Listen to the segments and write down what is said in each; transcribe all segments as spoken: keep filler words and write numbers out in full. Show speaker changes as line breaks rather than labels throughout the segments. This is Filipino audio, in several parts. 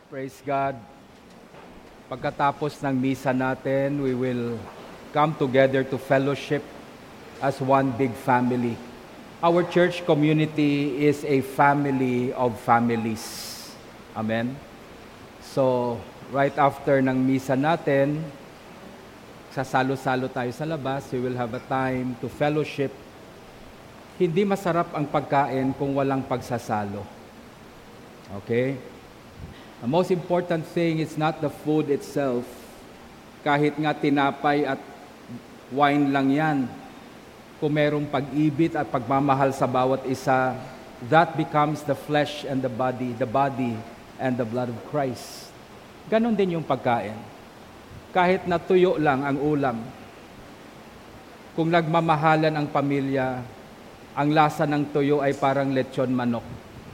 Praise God. Pagkatapos ng misa natin, we will come together to fellowship as one big family. Our church community is a family of families. Amen? So, right after ng misa natin, sasalo-salo tayo sa labas. We will have a time to fellowship. Hindi masarap ang pagkain kung walang pagsasalo. Okay? The most important thing is not the food itself. Kahit nga tinapay at wine lang yan, kung merong pag-ibig at pagmamahal sa bawat isa, that becomes the flesh and the body, the body and the blood of Christ. Ganon din yung pagkain. Kahit na tuyo lang ang ulam, kung nagmamahalan ang pamilya, ang lasa ng tuyo ay parang lechon manok.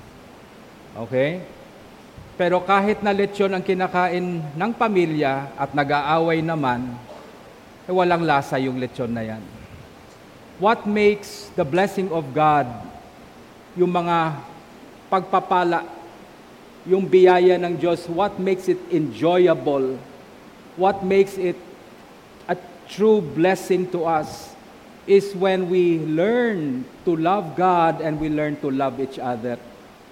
Okay? Pero kahit na lechon ang kinakain ng pamilya at nag-aaway naman, eh walang lasa yung lechon na yan. What makes the blessing of God, yung mga pagpapala, yung biyaya ng Diyos, what makes it enjoyable, what makes it a true blessing to us, is when we learn to love God and we learn to love each other.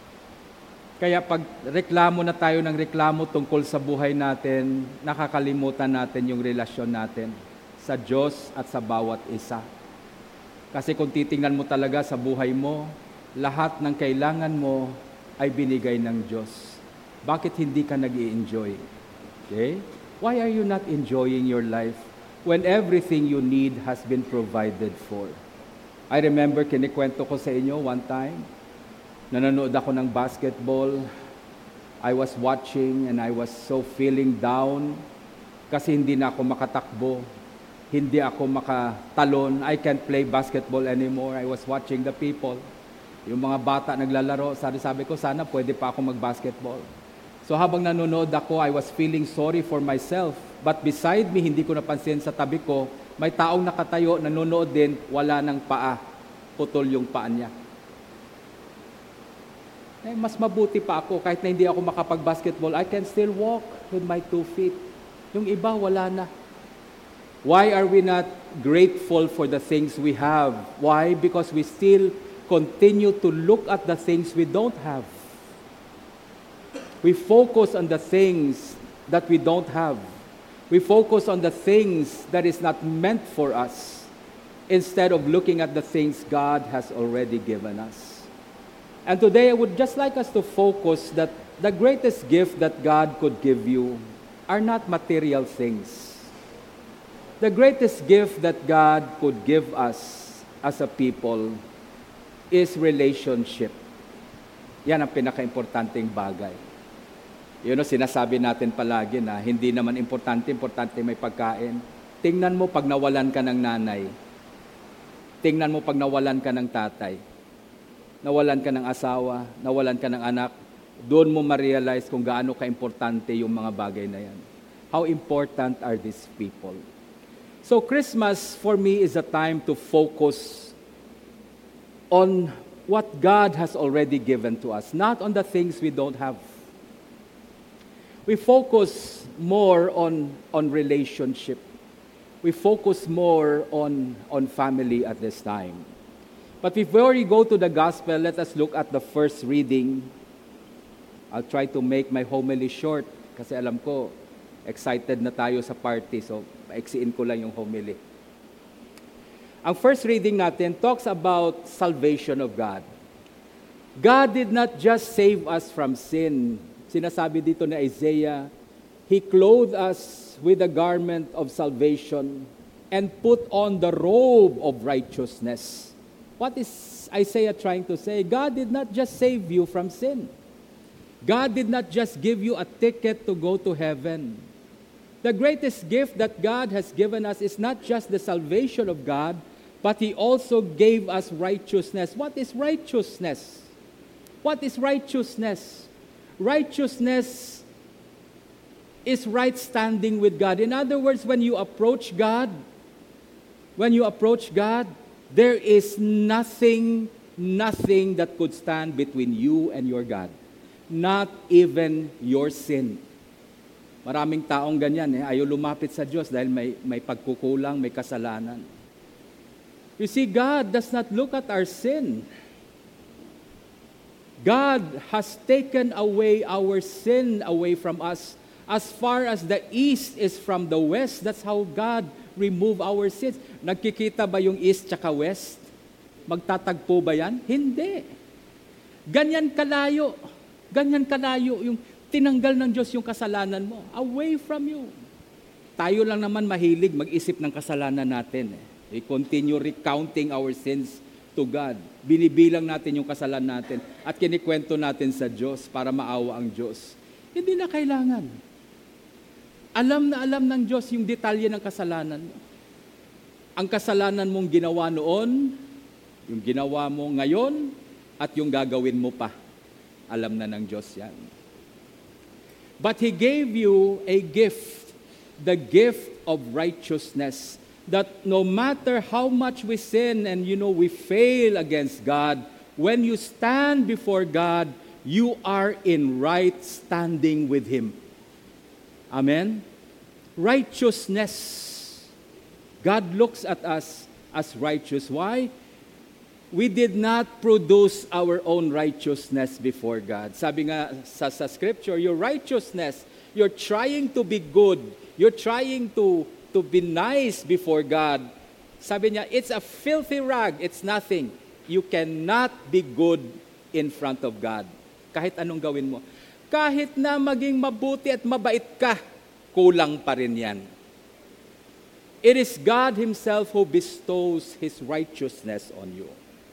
Kaya pag reklamo na tayo ng reklamo tungkol sa buhay natin, nakakalimutan natin yung relasyon natin sa Diyos at sa bawat isa. Kasi kung titingnan mo talaga sa buhay mo, lahat ng kailangan mo ay binigay ng Diyos. Bakit hindi ka nag-i-enjoy? Okay? Why are you not enjoying your life when everything you need has been provided for? I remember, kinikwento ko sa inyo one time, nanonood ako ng basketball. I was watching and I was so feeling down kasi hindi na ako makatakbo. Hindi ako makatalon. I can't play basketball anymore. I was watching the people. Yung mga bata naglalaro, sabi, sabi ko, sana pwede pa ako mag-basketball. So habang nanonood ako, I was feeling sorry for myself. But beside me, hindi ko napansin sa tabi ko, may taong nakatayo, nanonood din, wala ng paa. Putol yung paa niya. Eh, mas mabuti pa ako, kahit na hindi ako makapag-basketball, I can still walk with my two feet. Yung iba, wala na. Why are we not grateful for the things we have? Why? Because we still continue to look at the things we don't have. We focus on the things that we don't have. We focus on the things that is not meant for us, instead of looking at the things God has already given us. And today, I would just like us to focus that the greatest gift that God could give you are not material things. The greatest gift that God could give us as a people is relationship. Yan ang pinaka-importanting bagay. Yun ang sinasabi natin palagi na hindi naman importante, importante may pagkain. Tingnan mo pag nawalan ka ng nanay. Tingnan mo pag nawalan ka ng tatay. Nawalan ka ng asawa, nawalan ka ng anak, doon mo ma-realize kung gaano ka-importante yung mga bagay na yan. How important are these people? So Christmas for me is a time to focus on what God has already given to us, not on the things we don't have. We focus more on, on relationship. We focus more on, on family at this time. But before we go to the gospel, let us look at the first reading. I'll try to make my homily short kasi alam ko, excited na tayo sa party, so paiksiin ko lang yung homily. Ang first reading natin talks about salvation of God. God did not just save us from sin. Sinasabi dito ni Isaiah, He clothed us with a garment of salvation and put on the robe of righteousness. What is Isaiah trying to say? God did not just save you from sin. God did not just give you a ticket to go to heaven. The greatest gift that God has given us is not just the salvation of God, but He also gave us righteousness. What is righteousness? What is righteousness? Righteousness is right standing with God. In other words, when you approach God, when you approach God, there is nothing, nothing that could stand between you and your God. not even your sin. Maraming taong ganyan, eh, ayaw lumapit sa Diyos dahil may, may pagkukulang, may kasalanan. You see, God does not look at our sin. God has taken away our sin away from us. As far as the east is from the west, that's how God remove our sins. Nagkikita ba yung east tsaka west? Magtatagpo ba yan? Hindi. Ganyan kalayo. Ganyan kalayo yung tinanggal ng Diyos yung kasalanan mo. Away from you. Tayo lang naman mahilig mag-isip ng kasalanan natin. Eh. We continue recounting our sins to God. Binibilang natin yung kasalanan natin at kinikwento natin sa Diyos para maawa ang Diyos. Hindi na kailangan. Alam na alam ng Diyos yung detalye ng kasalanan mo. Ang kasalanan mong ginawa noon, yung ginawa mo ngayon, at yung gagawin mo pa. Alam na ng Diyos yan. But He gave you a gift, the gift of righteousness, that no matter how much we sin and, you know, we fail against God, when you stand before God, you are in right standing with Him. Amen? Righteousness. God looks at us as righteous. Why? We did not produce our own righteousness before God. Sabi nga sa, sa scripture, your righteousness, you're trying to be good, you're trying to to be nice before God. Sabi niya, it's a filthy rag, it's nothing. You cannot be good in front of God. Kahit anong gawin mo. Kahit na maging mabuti at mabait ka, kulang pa rin yan. It is God Himself who bestows His righteousness on you.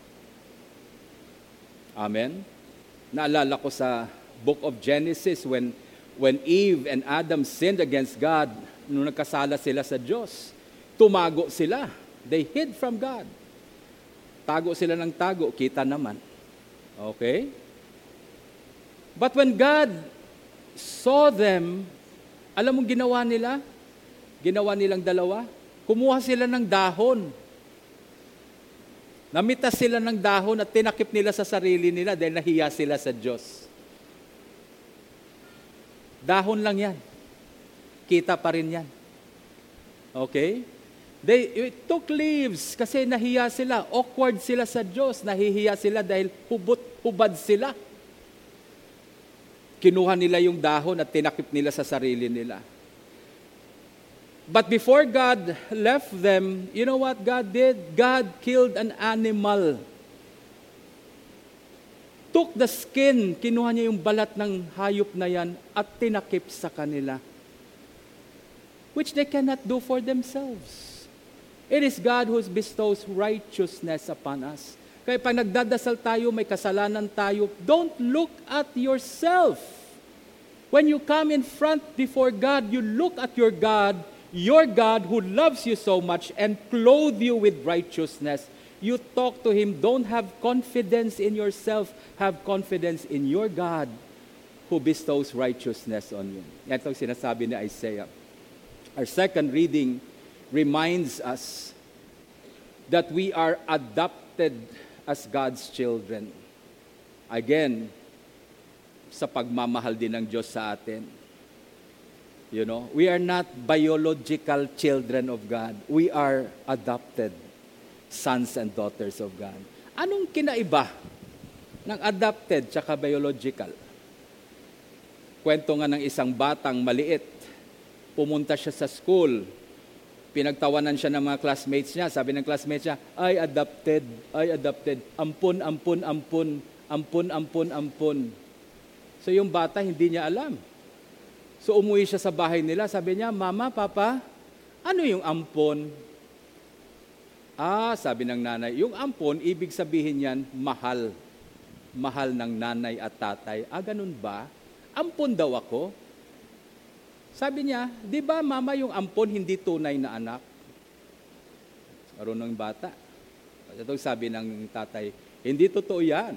Amen? Naalala ko sa book of Genesis when, when Eve and Adam sinned against God, nung nagkasala sila sa Diyos, tumago sila. They hid from God. Tago sila ng tago, kita naman. Okay? But when God saw them, alam mong ginawa nila? Ginawa nilang dalawa? Kumuha sila ng dahon. Namitas sila ng dahon at tinakip nila sa sarili nila dahil nahiya sila sa Diyos. Dahon lang yan. Kita pa rin yan. Okay? They took leaves kasi nahiya sila. Awkward sila sa Diyos. Nahihiya sila dahil hubot-hubad sila. Kinuha nila yung dahon at tinakip nila sa sarili nila. But before God left them, you know what God did? God killed an animal. Took the skin, kinuha niya yung balat ng hayop na yan at tinakip sa kanila. Which they cannot do for themselves. It is God who bestows righteousness upon us. Kaya pag nagdadasal tayo, may kasalanan tayo, don't look at yourself. When you come in front before God, you look at your God, your God who loves you so much and clothe you with righteousness. You talk to Him, don't have confidence in yourself, have confidence in your God who bestows righteousness on you. Yan itong sinasabi ni Isaiah. Our second reading reminds us that we are adopted as God's children. Again, sa pagmamahal din ng Diyos sa atin. You know, we are not biological children of God. We are adopted sons and daughters of God. Anong kinaiba ng adopted tsaka biological? Kwento nga ng isang batang maliit. Pumunta siya sa school, pinagtawanan siya ng mga classmates niya. Sabi ng classmates niya, ay adopted, ay adopted, ampun, ampun, ampun, ampun, ampun, ampun. So yung bata hindi niya alam. So umuwi siya sa bahay nila, sabi niya, Mama, Papa, ano yung ampun? Ah, sabi ng nanay, yung ampun, ibig sabihin yan, mahal. Mahal ng nanay at tatay. Ah, ganun ba? Ampun daw ako? Sabi niya, di ba mama yung ampon hindi tunay na anak? Marunong bata. Ito sabi ng tatay, hindi totoo yan.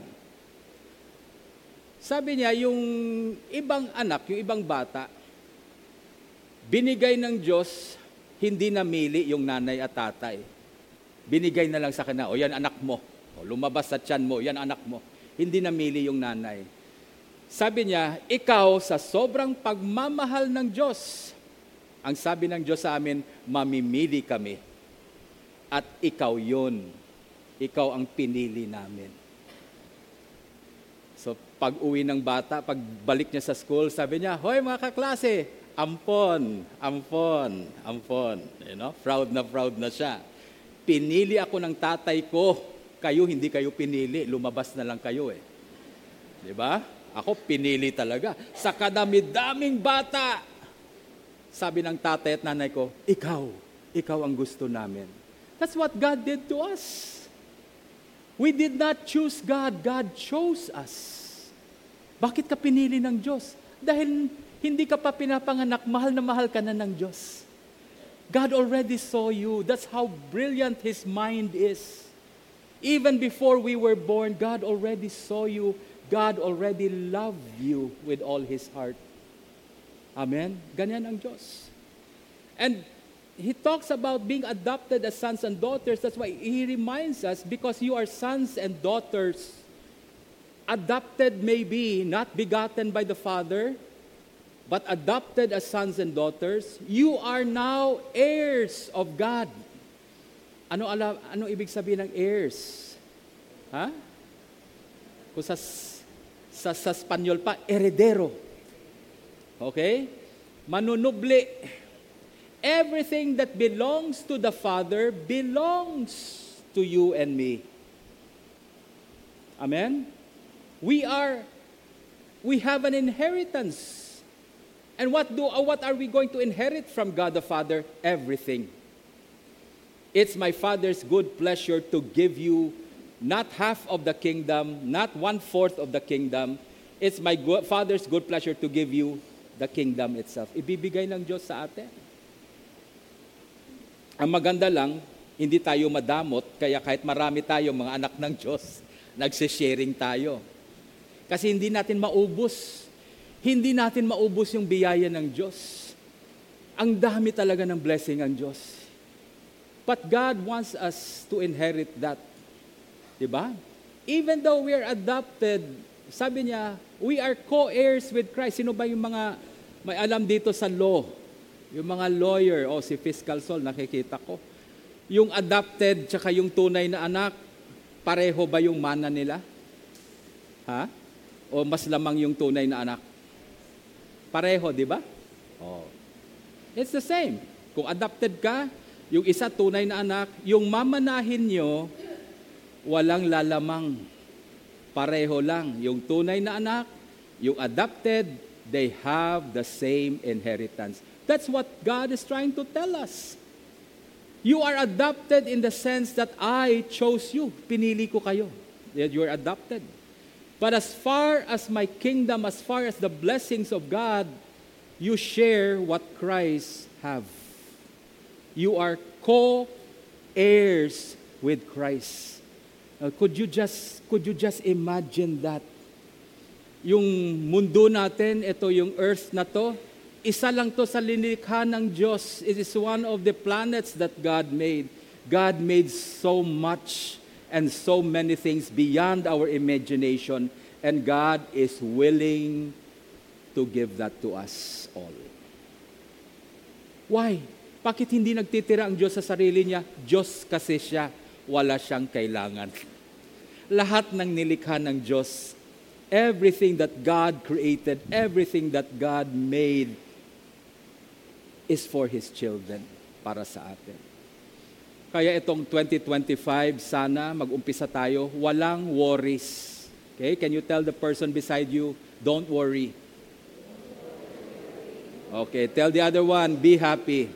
Sabi niya, yung ibang anak, yung ibang bata, binigay ng Diyos, hindi namili yung nanay at tatay. Binigay na lang sa kanya, o yan anak mo. O, lumabas sa tiyan mo, yan anak mo. Hindi namili yung nanay. Sabi niya, ikaw sa sobrang pagmamahal ng Diyos, ang sabi ng Diyos sa amin, mamimili kami. At ikaw yun. Ikaw ang pinili namin. So, pag uwi ng bata, pag balik niya sa school, sabi niya, hoy mga kaklase, ampon, ampon, ampon. You know, proud na proud na siya. Pinili ako ng tatay ko. Kayo, hindi kayo pinili. Lumabas na lang kayo eh. Di ba? Ako, pinili talaga. Sa kadami-daming bata. Sabi ng tatay at nanay ko, ikaw, ikaw ang gusto namin. That's what God did to us. We did not choose God. God chose us. Bakit ka pinili ng Diyos? Dahil hindi ka pa pinapanganak, mahal na mahal ka na ng Diyos. God already saw you. That's how brilliant His mind is. Even before we were born, God already saw you. God already loved you with all His heart. Amen? Ganyan ang Diyos. And He talks about being adopted as sons and daughters. That's why He reminds us, because you are sons and daughters, adopted maybe, not begotten by the Father, but adopted as sons and daughters, you are now heirs of God. Ano, ala, ano ibig sabihin ng heirs? Ha? Kung sa, sa, sa Spanyol pa, heredero. Okay? Manunubli. Everything that belongs to the Father belongs to you and me. Amen? We are, we have an inheritance. And what do, what are we going to inherit from God the Father? Everything. It's my Father's good pleasure to give you not half of the kingdom, not one-fourth of the kingdom. It's my go- Father's good pleasure to give you the kingdom itself. Ibibigay ng Diyos sa atin. Ang maganda lang, hindi tayo madamot, kaya kahit marami tayo mga anak ng Diyos, nagsisharing tayo. Kasi hindi natin maubos. Hindi natin maubos yung biyaya ng Diyos. Ang dami talaga ng blessing ng Diyos. But God wants us to inherit that. Diba? Even though we are adopted, sabi niya, we are co-heirs with Christ. Sino ba yung mga may alam dito sa law? Yung mga lawyer, o oh, si Fiscal Sol, nakikita ko. Yung adopted, tsaka yung tunay na anak, pareho ba yung mana nila? Ha? O mas lamang yung tunay na anak? Pareho, di ba? Oh. It's the same. Kung adopted ka, yung isa tunay na anak, yung mamanahin nyo, walang lalamang. Pareho lang. Yung tunay na anak, yung adopted, they have the same inheritance. That's what God is trying to tell us. You are adopted in the sense that I chose you. Pinili ko kayo. You are adopted. But as far as my kingdom, as far as the blessings of God, you share what Christ have. You are co-heirs with Christ. Uh, could you just could you just imagine that? Yung mundo natin, ito yung earth na to, isa lang to sa linikha ng Diyos. It is one of the planets that God made. God made so much and so many things beyond our imagination, and God is willing to give that to us all. Why? Bakit hindi nagtitira ang Diyos sa sarili niya? Diyos kasi siya, wala siyang kailangan. Lahat ng nilikha ng Diyos, everything that God created, everything that God made, is for His children, para sa atin. Kaya itong twenty twenty-five, sana mag-umpisa tayo, walang worries. Okay? Can you tell the person beside you, don't worry. Okay, tell the other one, be happy.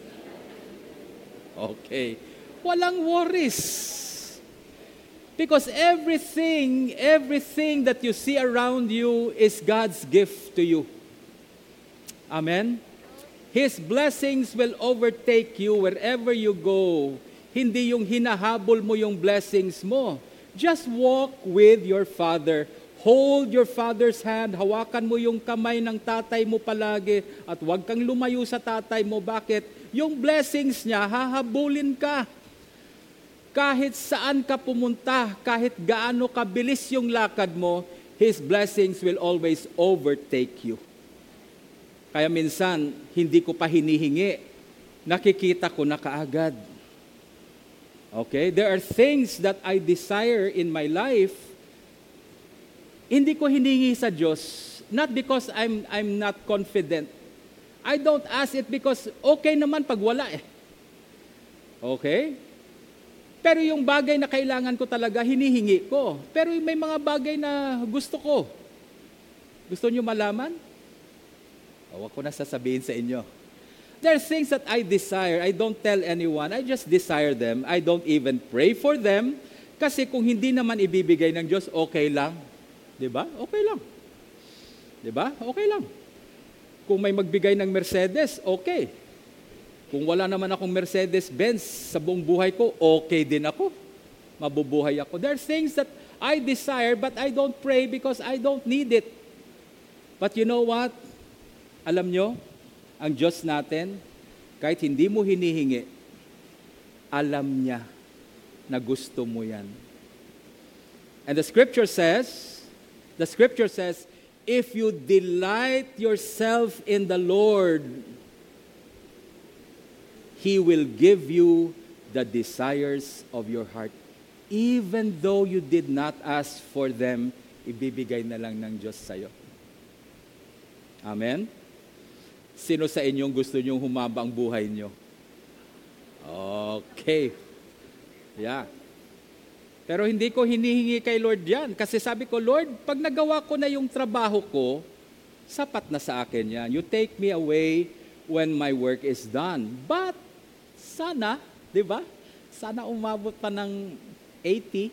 Okay. Walang worries. Because everything, everything that you see around you is God's gift to you. Amen? His blessings will overtake you wherever you go. Hindi yung hinahabol mo yung blessings mo. Just walk with your Father. Hold your Father's hand. Hawakan mo yung kamay ng tatay mo palagi at huwag kang lumayo sa tatay mo. Bakit? Yung blessings niya, hahabulin ka. Kahit saan ka pumunta, kahit gaano kabilis yung lakad mo, His blessings will always overtake you. Kaya minsan, hindi ko pa hinihingi. Nakikita ko na kaagad. Okay? There are things that I desire in my life. Hindi ko hinihingi sa Diyos. Not because I'm, I'm not confident. I don't ask it because okay naman pag wala eh. Okay? Pero yung bagay na kailangan ko talaga, hinihingi ko. Pero may mga bagay na gusto ko. Gusto nyo malaman? Huwag ko na sasabihin sa inyo. There are things that I desire. I don't tell anyone. I just desire them. I don't even pray for them. Kasi kung hindi naman ibibigay ng Diyos, okay lang. Diba? Okay lang. Diba? Okay lang. Kung may magbigay ng Mercedes, okay. Kung wala naman akong Mercedes-Benz sa buong buhay ko, okay din ako. Mabubuhay ako. There are things that I desire but I don't pray because I don't need it. But you know what? Alam nyo, ang Diyos natin, kahit hindi mo hinihingi, alam niya na gusto mo yan. And the scripture says, the scripture says, if you delight yourself in the Lord, He will give you the desires of your heart. Even though you did not ask for them, ibibigay na lang ng Diyos sa'yo. Amen? Sino sa inyong gusto nyong humaba ang buhay nyo? Okay. Yeah. Pero hindi ko hinihingi kay Lord yan. Kasi sabi ko, Lord, pag nagawa ko na yung trabaho ko, sapat na sa akin yan. You take me away when my work is done. But, sana, di ba? Sana umabot pa ng eighty.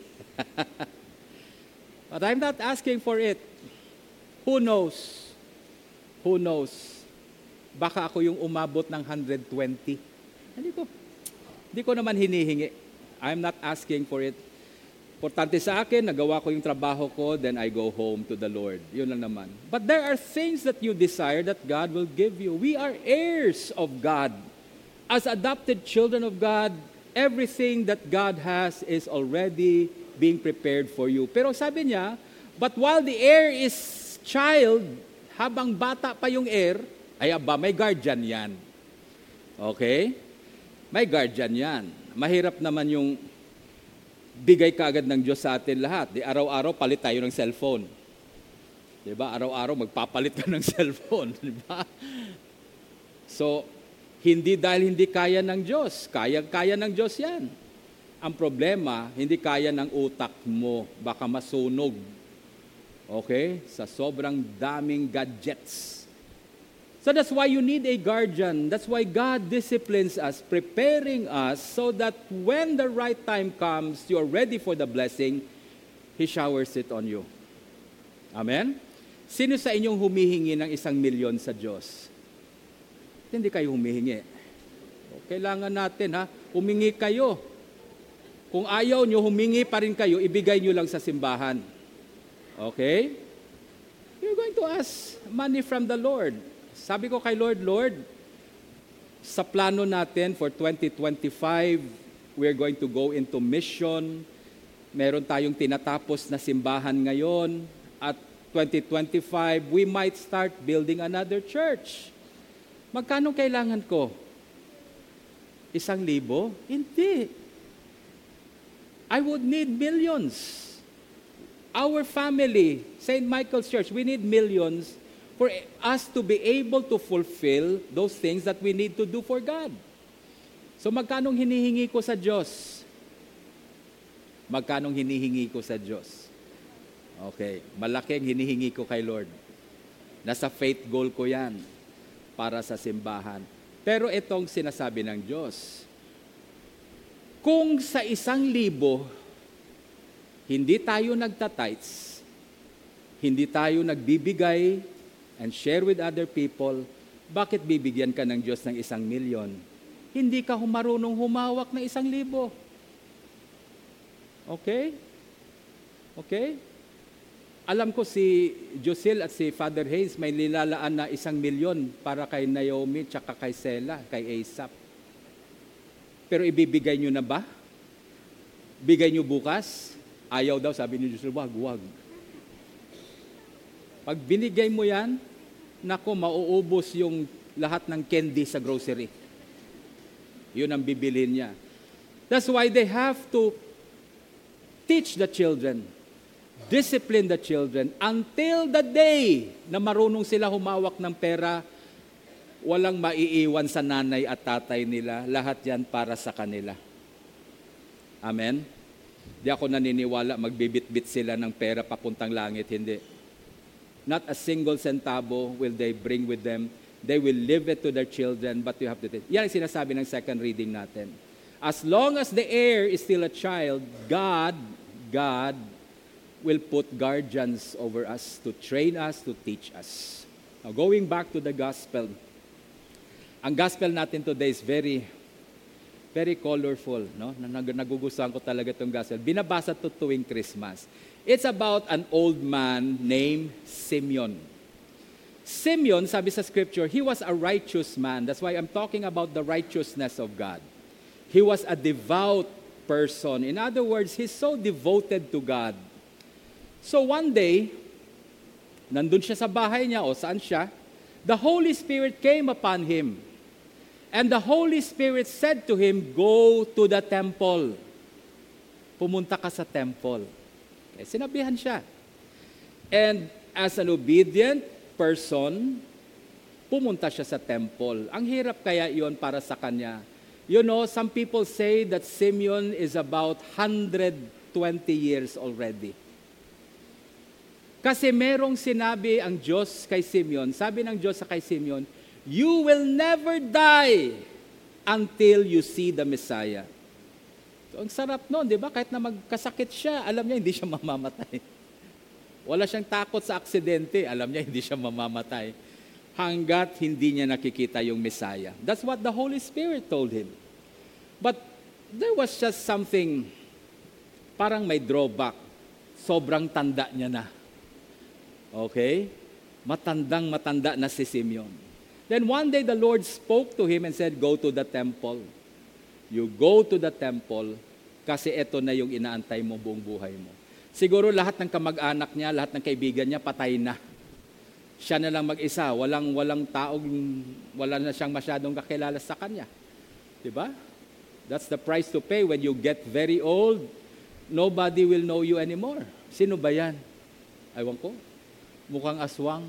But I'm not asking for it. Who knows? Who knows? Baka ako yung umabot ng one hundred twenty. Hindi ko, hindi ko naman hinihingi. I'm not asking for it. Importante sa akin, nagawa ko yung trabaho ko, then I go home to the Lord. Yun lang naman. But there are things that you desire that God will give you. We are heirs of God. As adopted children of God, everything that God has is already being prepared for you. Pero sabi niya, but while the heir is child, habang bata pa yung heir, ay aba, may guardian yan. Okay? May guardian yan. Mahirap naman yung bigay kaagad ng Diyos sa atin lahat. Di araw-araw palit tayo ng cellphone. Di ba? Araw-araw magpapalit ka ng cellphone. Di ba? So, hindi dahil hindi kaya ng Diyos. Kaya-kaya ng Diyos yan. Ang problema, hindi kaya ng utak mo. Baka masunog. Okay? Sa sobrang daming gadgets. So that's why you need a guardian. That's why God disciplines us, preparing us so that when the right time comes, you're ready for the blessing, He showers it on you. Amen? Sino sa inyong humihingi ng isang milyon sa Diyos? Hindi kayo humihingi. Kailangan natin, ha? Humingi kayo. Kung ayaw nyo, humingi pa rin kayo, ibigay nyo lang sa simbahan. Okay? You're going to ask money from the Lord. Sabi ko kay Lord, Lord, sa plano natin for twenty twenty-five, we're going to go into mission. Meron tayong tinatapos na simbahan ngayon. At twenty twenty-five, we might start building another church. Magkano kailangan ko? Isang libo? Hindi. I would need millions. Our family, Saint Michael's Church, we need millions for us to be able to fulfill those things that we need to do for God. So magkanong hinihingi ko sa Diyos? Magkanong hinihingi ko sa Diyos? Okay, malaki ang hinihingi ko kay Lord. Nasa faith goal ko yan para sa simbahan. Pero itong sinasabi ng Diyos, kung sa isang libo, hindi tayo nagtatites, hindi tayo nagbibigay and share with other people, bakit bibigyan ka ng Diyos ng isang milyon? Hindi ka marunong humawak ng isang libo. Okay? Okay? Alam ko si Josil at si Father Hayes may nilalaan na isang milyon para kay Naomi tsaka kay Sela, kay Asap. Pero ibibigay nyo na ba? Bigay nyo bukas? Ayaw daw, sabi ni Josil, wag, wag. Pag binigay mo yan, nako, mauubos yung lahat ng candy sa grocery. Yun ang bibilhin niya. That's why they have to teach the children, discipline the children, until the day na marunong sila humawak ng pera, walang maiiwan sa nanay at tatay nila. Lahat yan para sa kanila. Amen? Di ako naniniwala magbibit-bit sila ng pera papuntang langit. Hindi. Not a single centavo will they bring with them. They will leave it to their children, but you have to take. Yan ang sinasabi ng second reading natin. As long as the heir is still a child, God, God will put guardians over us to train us, to teach us. Now, going back to the gospel, ang gospel natin today is very, very colorful. No? Nagugustuhan ko talaga itong gospel. Binabasa to tuwing Christmas. It's about an old man named Simeon. Simeon, sabi sa scripture, he was a righteous man. That's why I'm talking about the righteousness of God. He was a devout person. In other words, he's so devoted to God. So one day, nandun siya sa bahay niya o saan siya, the Holy Spirit came upon him. And the Holy Spirit said to him, go to the temple. Pumunta ka sa temple. Okay, sinabihan siya. And as an obedient person, pumunta siya sa temple. Ang hirap kaya yon para sa kanya. You know, some people say that Simeon is about one hundred twenty years already. Kasi merong sinabi ang Diyos kay Simeon, sabi ng Diyos sa kay Simeon, you will never die until you see the Messiah. So, ang sarap nun, di ba? Kahit na magkasakit siya, alam niya hindi siya mamamatay. Wala siyang takot sa aksidente, alam niya hindi siya mamamatay. Hanggat hindi niya nakikita yung Messiah. That's what the Holy Spirit told him. But there was just something, parang may drawback. Sobrang tanda niya na. Okay? Matandang matanda na si Simeon. Then one day the Lord spoke to him and said, go to the temple. You go to the temple kasi ito na yung inaantay mo buong buhay mo. Siguro lahat ng kamag-anak niya, lahat ng kaibigan niya, patay na. Siya na lang mag-isa, walang, walang taong, wala na siyang masyadong kakilala sa kanya. Diba? That's the price to pay when you get very old. Nobody will know you anymore. Sino ba yan? Aywan ko. Mukhang aswang.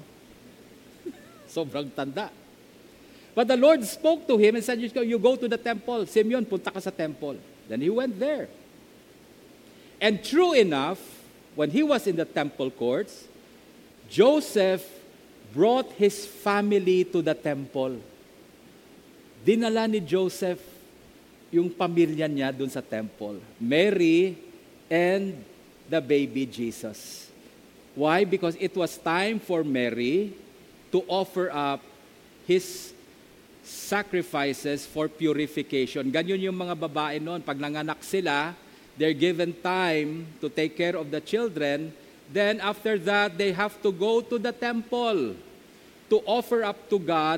Sobrang tanda. But the Lord spoke to him and said, you go to the temple. Simeon, punta ka sa temple. Then he went there. And true enough, when he was in the temple courts, Joseph brought his family to the temple. Dinala ni Joseph yung pamilya niya dun sa temple. Mary and the baby Jesus. Why? Because it was time for Mary to offer up his sacrifices for purification. Ganyan yung mga babae noon. Pag nanganak sila, they're given time to take care of the children. Then after that, they have to go to the temple to offer up to God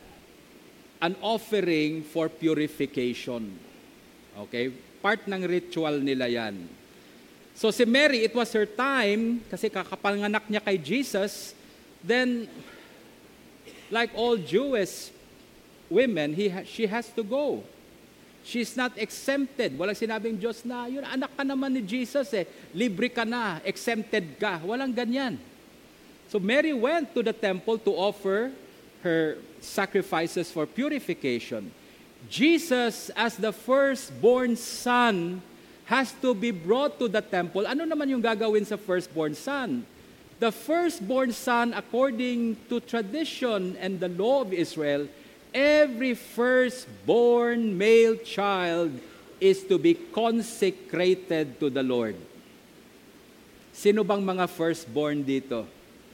an offering for purification. Okay? Part ng ritual nila yan. So si Mary, it was her time, kasi kakapanganak niya kay Jesus, then, like all Jewish women, he ha- she has to go. She's not exempted. Walang sinabing Diyos na, yun, anak ka naman ni Jesus eh, libre ka na, exempted ka. Walang ganyan. So Mary went to the temple to offer her sacrifices for purification. Jesus, as the firstborn son, has to be brought to the temple. Ano naman yung gagawin sa firstborn son? The firstborn son, according to tradition and the law of Israel, every firstborn male child is to be consecrated to the Lord. Sino bang mga firstborn dito?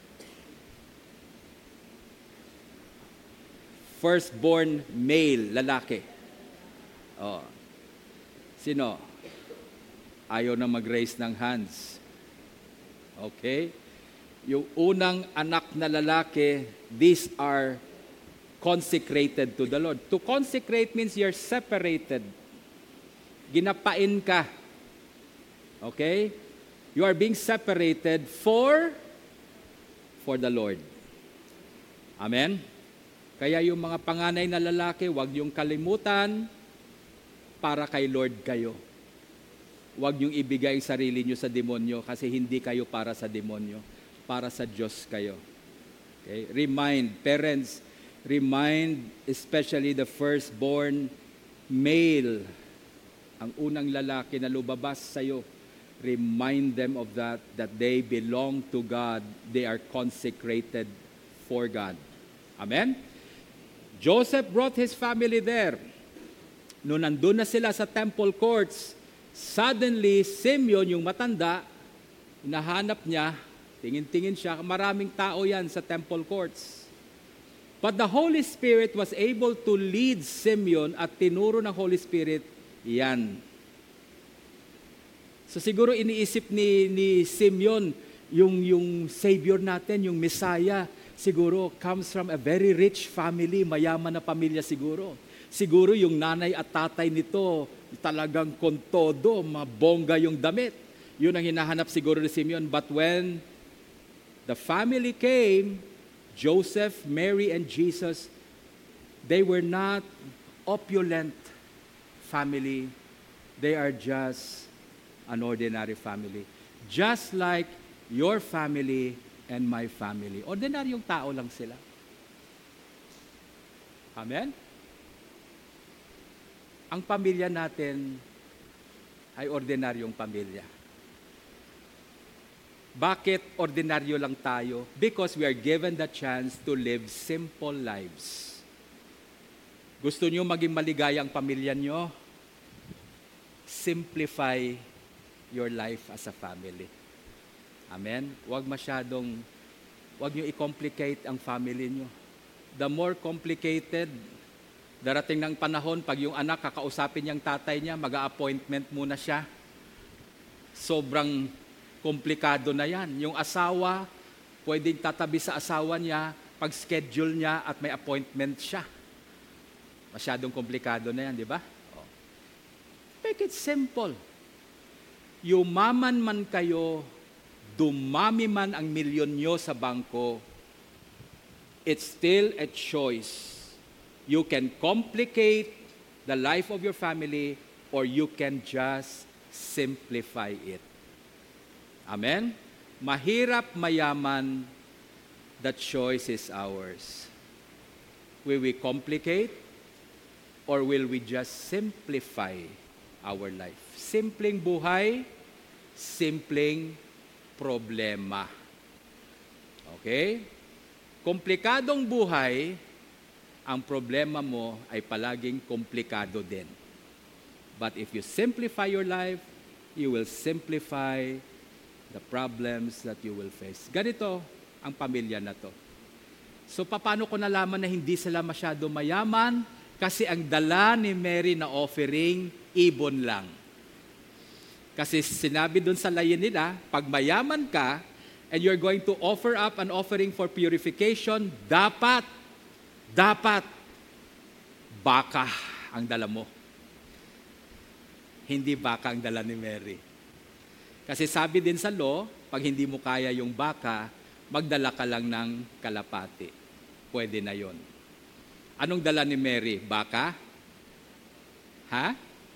Firstborn male, lalaki. Oh. Sino? Ayaw na mag-raise ng hands. Okay? Yung unang anak na lalaki, these are consecrated to the Lord. To consecrate means you're separated. Ginapain ka. Okay? You are being separated for for the Lord. Amen? Kaya yung mga panganay na lalaki, huwag yung kalimutan, para kay Lord kayo. Huwag yung ibigay ang sarili nyo sa demonyo kasi hindi kayo para sa demonyo. Para sa Diyos kayo. Okay? Remind, parents, remind especially the firstborn male, ang unang lalaki na lumabas sa'yo. Remind them of that, that they belong to God. They are consecrated for God. Amen? Joseph brought his family there. Noong nandun na sila sa temple courts, suddenly, Simeon, yung matanda, nahanap niya, tingin-tingin siya, maraming tao yan sa temple courts. But the Holy Spirit was able to lead Simeon at tinuro ng Holy Spirit, yan. So siguro iniisip ni, ni Simeon, yung, yung Savior natin, yung Messiah, siguro comes from a very rich family, mayaman na pamilya siguro. Siguro yung nanay at tatay nito, talagang kontodo, mabongga yung damit. Yun ang hinahanap siguro ni Simeon. But when the family came, Joseph, Mary, and Jesus, they were not opulent family. They are just an ordinary family. Just like your family and my family. Ordinaryong tao lang sila. Amen? Ang pamilya natin ay ordinaryong pamilya. Bakit ordinaryo lang tayo? Because we are given the chance to live simple lives. Gusto nyo maging maligaya ang pamilya nyo? Simplify your life as a family. Amen? Huwag masyadong, huwag nyo i-complicate ang family nyo. The more complicated, darating ng panahon, pag yung anak kakausapin niyang tatay niya, mag-a-appointment muna siya. Sobrang komplikado na yan. Yung asawa, pwedeng tatabi sa asawa niya, pag-schedule niya at may appointment siya. Masyadong komplikado na yan, di ba? Oh. Make it simple. Yumaman man kayo, dumami man ang milyon nyo sa bangko, it's still a choice. You can complicate the life of your family or you can just simplify it. Amen? Mahirap, mayaman, the choice is ours. Will we complicate or will we just simplify our life? Simpleng buhay, simpleng problema. Okay? Komplikadong buhay, ang problema mo ay palaging komplikado din. But if you simplify your life, you will simplify the problems that you will face. Ganito ang pamilya na to. So paano ko nalaman na hindi sila masyado mayaman? Kasi ang dala ni Mary na offering, ibon lang. Kasi sinabi dun sa layin nila, pag mayaman ka, and you're going to offer up an offering for purification, dapat Dapat, baka ang dala mo. Hindi baka ang dala ni Mary. Kasi sabi din sa law, pag hindi mo kaya yung baka, magdala ka lang ng kalapati. Pwede na yon. Anong dala ni Mary? Baka? Ha?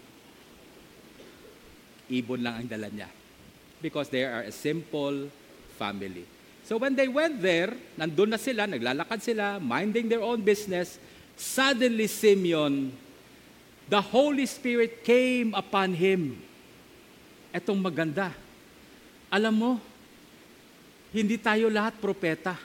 Ibon lang ang dala niya. Because they are a simple family. So when they went there, nandun na sila, naglalakad sila, minding their own business, suddenly Simeon, the Holy Spirit came upon him. Etong maganda. Alam mo, hindi tayo lahat propeta.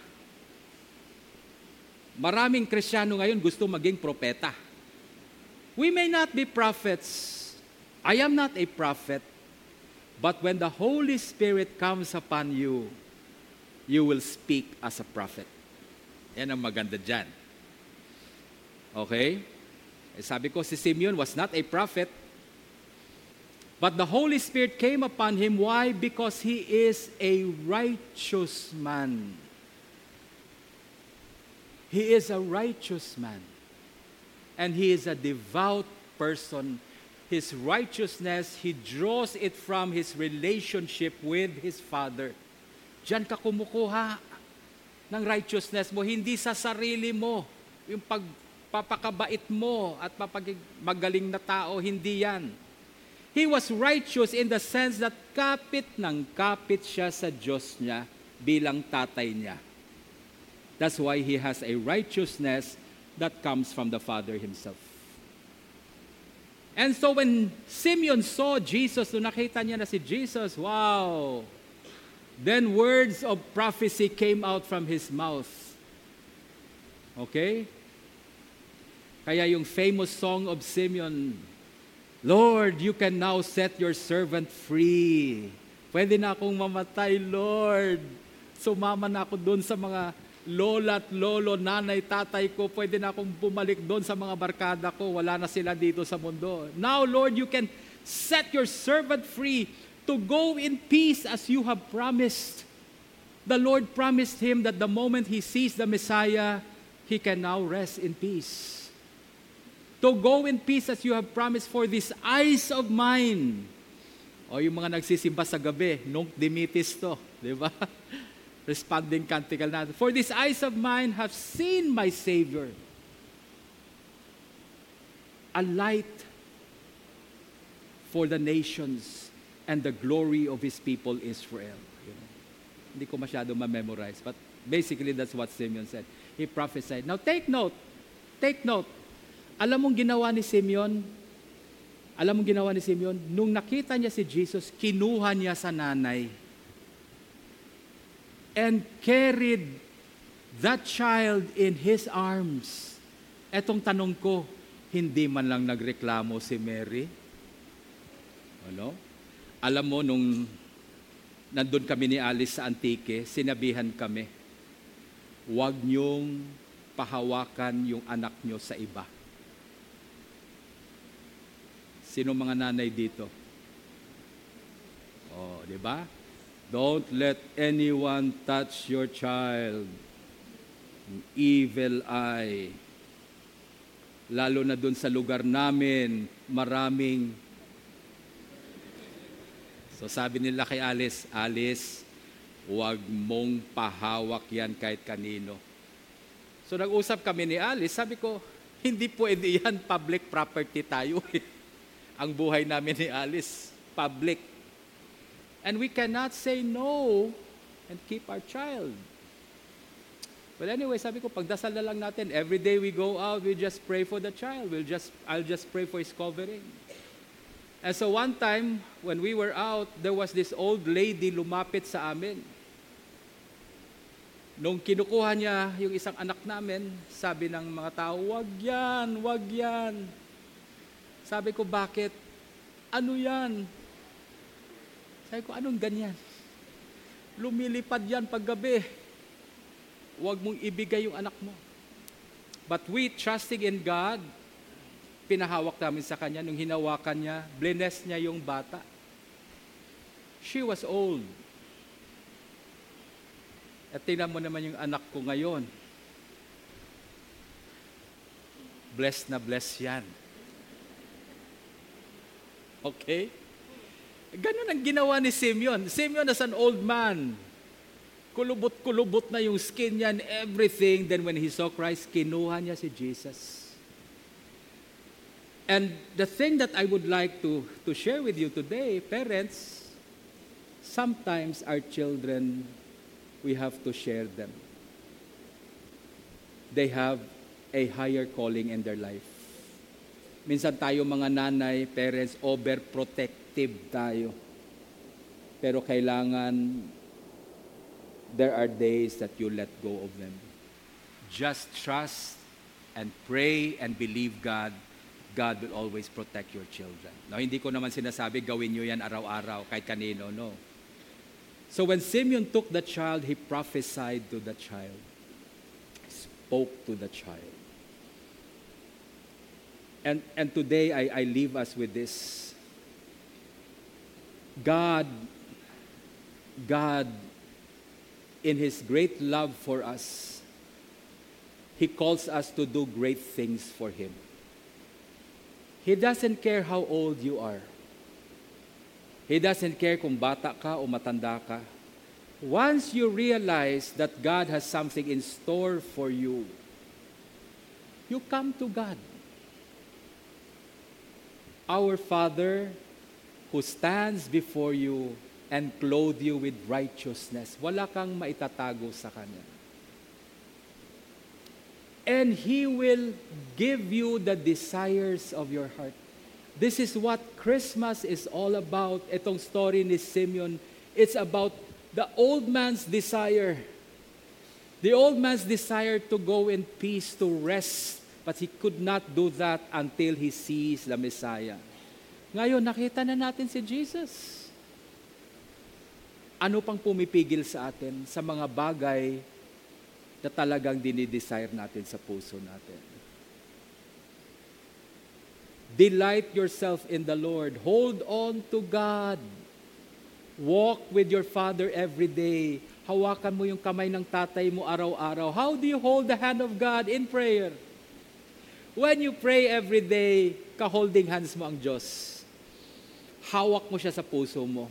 Maraming Kristiyano ngayon gusto maging propeta. We may not be prophets. I am not a prophet. But when the Holy Spirit comes upon you, you will speak as a prophet. Yan ang maganda dyan. Okay? Eh, sabi ko, si Simeon was not a prophet, but the Holy Spirit came upon him. Why? Because he is a righteous man. He is a righteous man. And he is a devout person. His righteousness, he draws it from his relationship with his Father. Diyan ka kumukuha. ng righteousness mo, hindi sa sarili mo. Yung pagpapakabait mo at magaling na tao, hindi yan. He was righteous in the sense that kapit ng kapit siya sa Diyos niya bilang tatay niya. That's why he has a righteousness that comes from the Father himself. And so when Simeon saw Jesus, nung nakita niya na si Jesus, wow! Then words of prophecy came out from his mouth. Okay? Kaya yung famous song of Simeon, Lord, you can now set your servant free. Pwede na akong mamatay, Lord. Sumama na ako doon sa mga lola at lolo, nanay, tatay ko. Pwede na akong bumalik doon sa mga barkada ko. Wala na sila dito sa mundo. Now, Lord, you can set your servant free to go in peace as you have promised. The Lord promised him that the moment he sees the Messiah, he can now rest in peace. To go in peace as you have promised for these eyes of mine. O yung mga nagsisimba sa gabi, nunc dimittis to, di ba? Responding canticle natin. For these eyes of mine have seen my Savior. A light for the nations and the glory of His people Israel. You know, hindi ko masyado ma-memorize, but basically that's what Simeon said. He prophesied. Now take note, take note. Alam mong ginawa ni Simeon, alam mong ginawa ni Simeon, nung nakita niya si Jesus, kinuha niya sa nanay and carried that child in his arms. Etong tanong ko, hindi man lang nagreklamo si Mary? Ano? Alam mo, nung nandun kami ni Alice sa Antique, sinabihan kami, huwag niyong pahawakan yung anak niyo sa iba. Sino mga nanay dito? Oh, di ba? Don't let anyone touch your child. An evil eye. Lalo na dun sa lugar namin, maraming. So sabi nila kay Alice, Alice, huwag mong pahawak yan kahit kanino. So nag-usap kami ni Alice, sabi ko, hindi pwede yan, public property tayo. Ang buhay namin ni Alice, public. And we cannot say no and keep our child. Well, anyway, sabi ko, pagdasal na lang natin. Every day we go out, we just pray for the child. We'll just, I'll just pray for his covering. And so one time, when we were out, there was this old lady lumapit sa amin. Nung kinukuha niya yung isang anak namin, sabi ng mga tao, wag yan, wag yan. Sabi ko, bakit? Ano yan? Sabi ko, anong ganyan? Lumilipad yan paggabi. Huwag mong ibigay yung anak mo. But we, trusting in God, pinahawak namin sa kanya. Nung hinawakan niya, bless niya yung bata. She was old. At tingnan mo naman yung anak ko ngayon. Blessed na blessed yan. Okay? Ganun ang ginawa ni Simeon. Simeon as an old man. Kulubot-kulubot na yung skin niya and everything. Then when he saw Christ, kinuha niya si Jesus. And the thing that I would like to, to share with you today, parents, sometimes our children, we have to share them. They have a higher calling in their life. Minsan tayo mga nanay, parents, overprotective tayo. Pero kailangan, there are days that you let go of them. Just trust and pray and believe God. God will always protect your children. Now, hindi ko naman sinasabi, gawin nyo yan araw-araw, kahit kanino, no. So when Simeon took the child, he prophesied to the child. He spoke to the child. And, and today, I, I leave us with this. God, God, in His great love for us, He calls us to do great things for Him. He doesn't care how old you are. He doesn't care kung bata ka o matanda ka. Once you realize that God has something in store for you, you come to God. Our Father who stands before you and clothe you with righteousness. Wala kang maitatago sa Kanya. And He will give you the desires of your heart. This is what Christmas is all about. Itong story ni Simeon, it's about the old man's desire. The old man's desire to go in peace, to rest. But he could not do that until he sees the Messiah. Ngayon, nakita na natin si Jesus. Ano pang pumipigil sa atin sa mga bagay na talagang dinidesire natin sa puso natin? Delight yourself in the Lord. Hold on to God. Walk with your Father every day. Hawakan mo yung kamay ng tatay mo araw-araw. How do you hold the hand of God in prayer? When you pray every day, ka-holding hands mo ang Diyos. Hawak mo siya sa puso mo.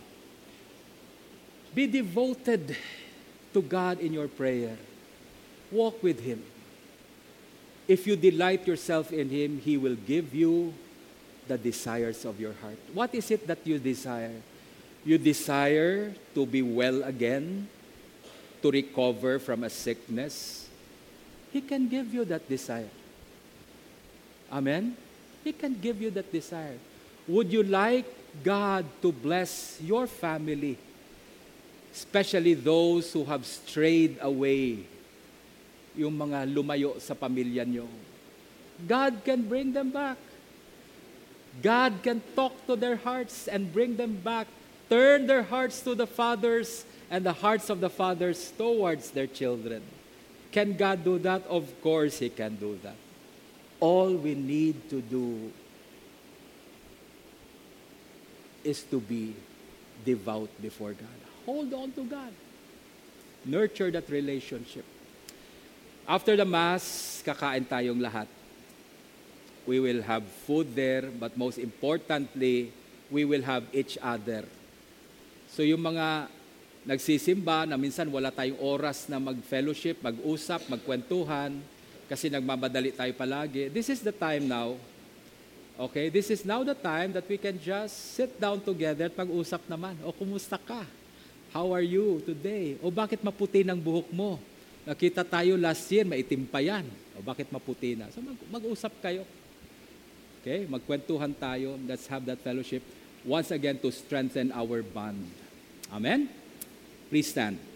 Be devoted to God in your prayer. Walk with Him. If you delight yourself in Him, He will give you the desires of your heart. What is it that you desire? You desire to be well again, to recover from a sickness. He can give you that desire. Amen? He can give you that desire. Would you like God to bless your family, especially those who have strayed away, yung mga lumayo sa pamilya nyo? God can bring them back. God can talk to their hearts and bring them back. Turn their hearts to the fathers and the hearts of the fathers towards their children. Can God do that? Of course He can do that. All we need to do is to be devout before God. Hold on to God. Nurture that relationship. After the Mass, kakain tayong lahat. We will have food there, but most importantly, we will have each other. So yung mga nagsisimba na minsan wala tayong oras na mag-fellowship, mag-usap, magkwentuhan, kasi nagmamadali tayo palagi, this is the time now. Okay? This is now the time that we can just sit down together at mag-usap naman. O, kumusta ka? How are you today? O, bakit maputi ng buhok mo? Nakita tayo last year, maitim pa yan. O, bakit maputi na? So, mag- mag-usap kayo. Okay? Magkwentuhan tayo. Let's have that fellowship once again to strengthen our bond. Amen? Please stand.